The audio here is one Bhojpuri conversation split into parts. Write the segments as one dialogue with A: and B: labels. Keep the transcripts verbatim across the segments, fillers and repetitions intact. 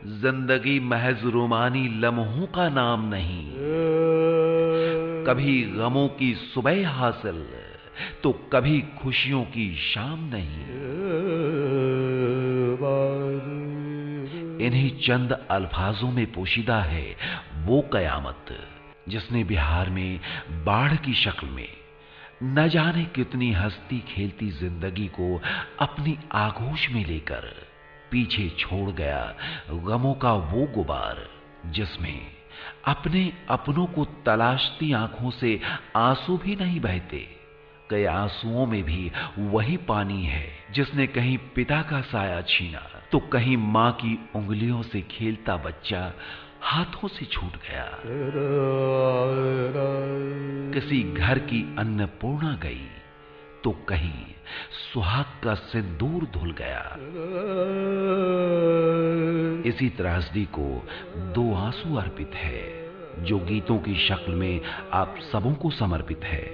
A: जिंदगी महज रोमानी लम्हों का नाम नहीं। कभी गमों की सुबह हासिल तो कभी खुशियों की शाम नहीं। इन्हीं चंद अल्फाजों में पोशीदा है वो कयामत जिसने बिहार में बाढ़ की शक्ल में न जाने कितनी हंसती खेलती जिंदगी को अपनी आगोश में लेकर पीछे छोड़ गया गमों का वो गुबार, जिसमें अपने अपनों को तलाशती आंखों से आंसू भी नहीं बहते। कई आंसुओं में भी वही पानी है जिसने कहीं पिता का साया छीना तो कहीं मां की उंगलियों से खेलता बच्चा हाथों से छूट गया। किसी घर की अन्नपूर्णा गई तो कहीं सुहाग का सिंदूर धुल गया। इसी त्रासदी को दो आंसू अर्पित है जो गीतों की शक्ल में आप सबों को समर्पित है।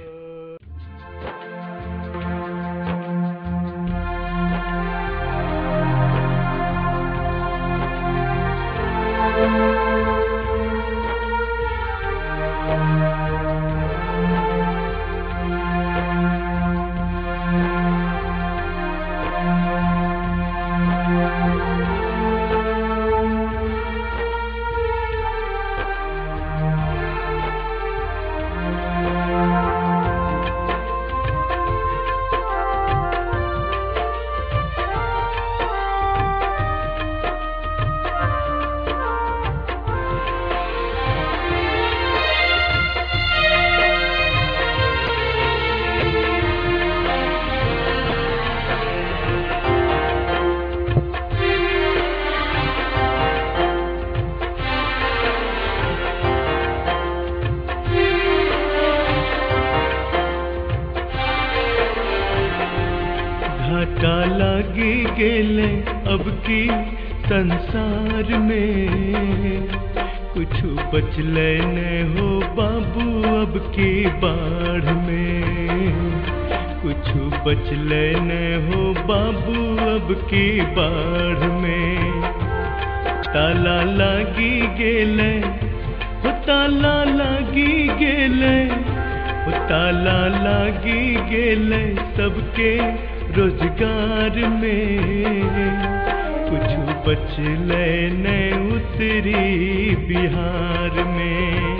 B: घाटा लागी गेले अब की संसार में, कुछ बचले ने हो बाबू अब की बाढ़ में। कुछ बचले ने हो बाबू अब की बाढ़ में। ताला लागी गेले हो ताला लागी गेले हो ताला लागी गेले सबके रोजगार में। कुछ बचले ने उतरी बिहार में।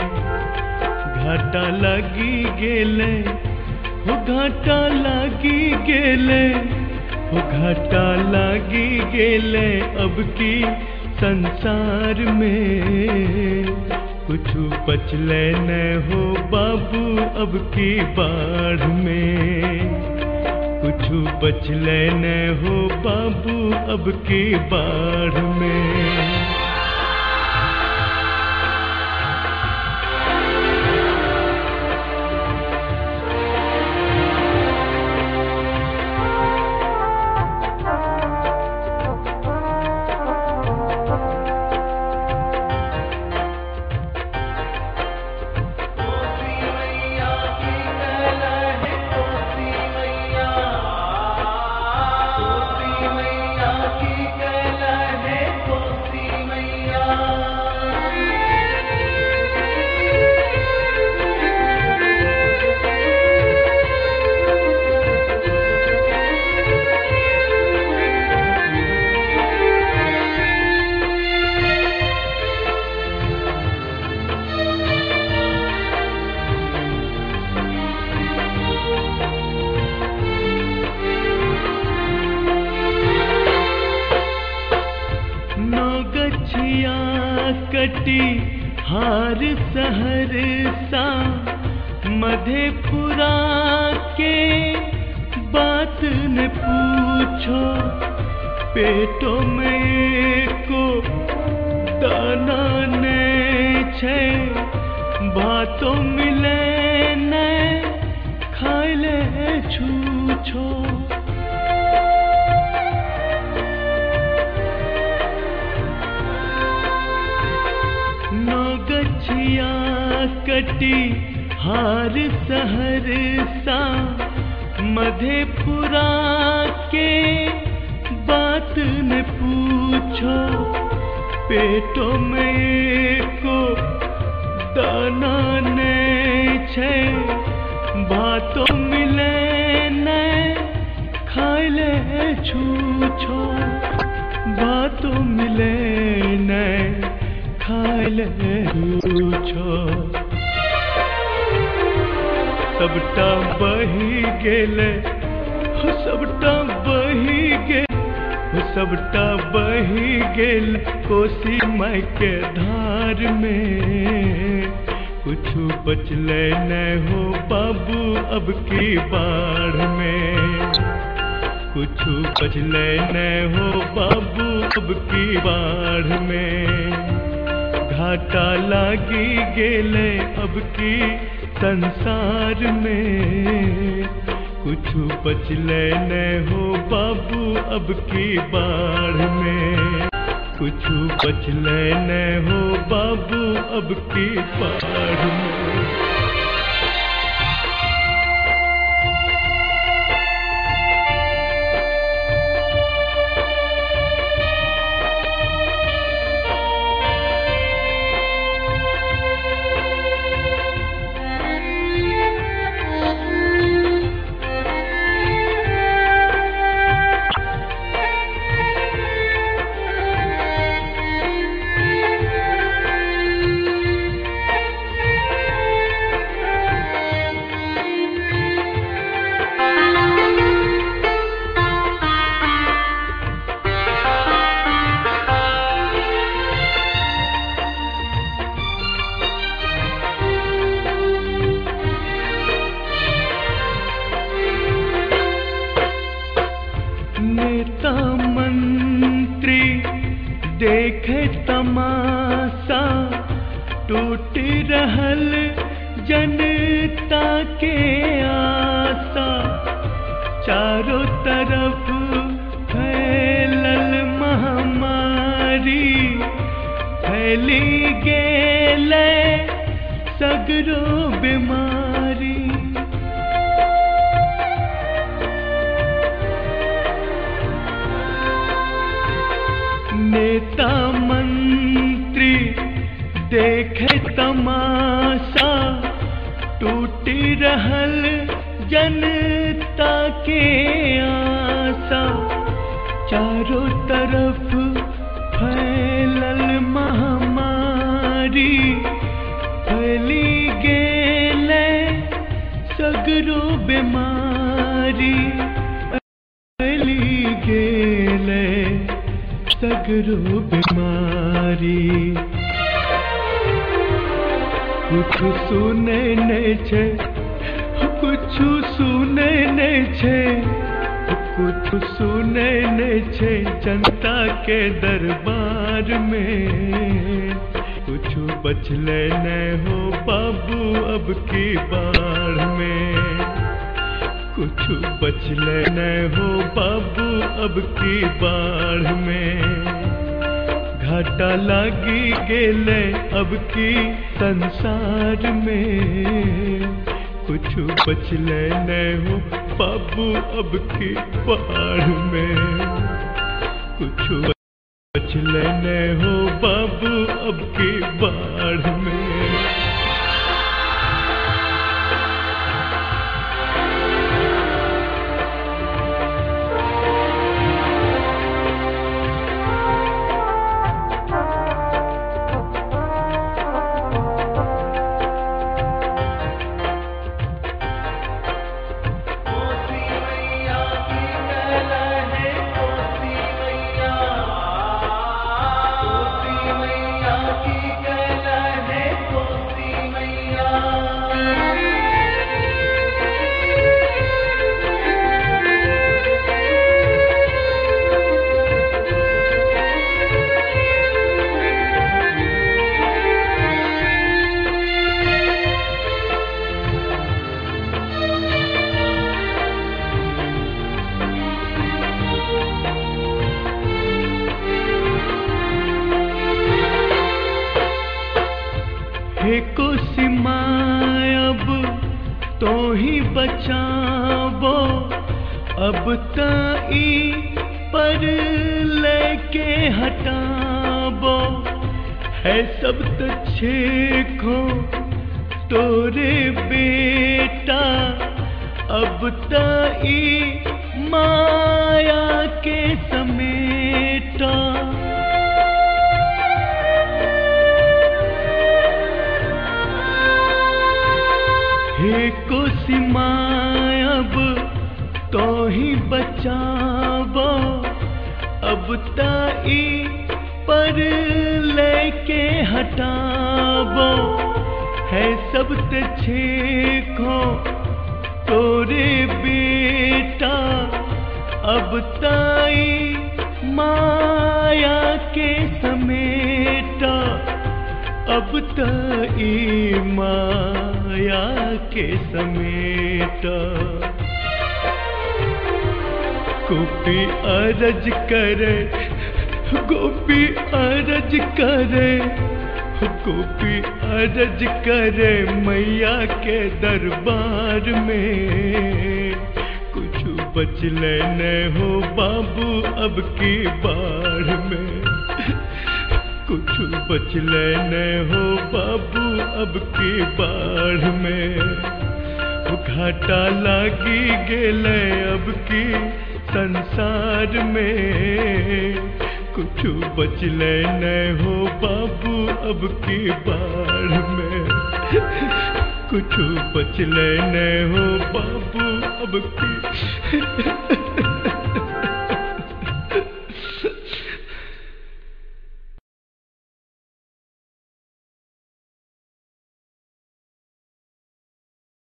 B: घाटा लागी गेले हो घाटा लागी गेले हो घाटा लागी गेले अब की संसार में। कुछ बचले न हो बाबू अब की बाढ़ में। कुछ बचले न हो बाबू अब की बाढ़ में। कटी हार सहरसा मधेपुरा के बात न पूछो। पेटों में को दाना ने छे भातों मिले न खाए ले छूछो। कटी हार सहरसा मधेपुरा के बात न पूछो। पेटो में को दाना नहीं छे, भातो मिले नहीं खाइले छूछो, भातो मिले नहीं खाइले छूछो। सबटा बही गेले, हो सबटा बही गेल, हो सबटा बही गेल कोसी माई के धार में। कुछु बचले न हो बाबू अब की बाढ़ में, कुछु बचले न हो बाबू अब की बाढ़ में। घाटा लागी गेले अब की संसार में, कुछु बचले न हो बाबू अब की बाढ़ में, कुछु बचले न हो बाबू अब की बाढ़ में। नेता मंत्री देखे तमाशा, टूट रहल जनता के आशा। चारों तरफ फैलल महामारी, फैली गेले सगरो बीमारी। नेता मंत्री देखे तमाशा, टूट रहल जनता के आशा। चारों तरफ फैलल महामारी, फैली गेले सगरो बीमारी, फैली गेले सगरो बीमारी। कुछ सुने नहीं छे, कुछ सुने नहीं छे, कुछ सुने नहीं छे जनता के दरबार में। कुछ बचले न हो बाबू अब की बाढ़ में, कुछ बचले न हो बाबू अब की बाढ़ में। घाटा लागी गेले अब की संसार में, कुछ बचले न हो बाबू अब की बाढ़ में, कुछ बचले न हो बाबू अब की बाढ़ में। हे कोसी माय अब तो ही बचाबो, अब ताई पर लेके हटाबो। सब तछे खो तोरे बेटा, अब ताई माया के समेटा। हे कोसी माय अब तो ही बचावो, अब ताई पर लेके हटावो। है सब तछे खो तोरे बेटा, अब ताई माया के समेटा, अब ताई माया के समेटा। गोपी अरज करे, गोपी अरज करे, गोपी अरज करे मैया के दरबार में। कुछ बच लेने हो बाबू अब की बाढ़ में, कुछ बच लेने हो बाबू अब की बाढ़ में। घाटा लागी गेले अब की संसार में, कुछ बच लेने हो बाबू अब की बाढ़ में, कुछ बच लेने हो बाबू अब की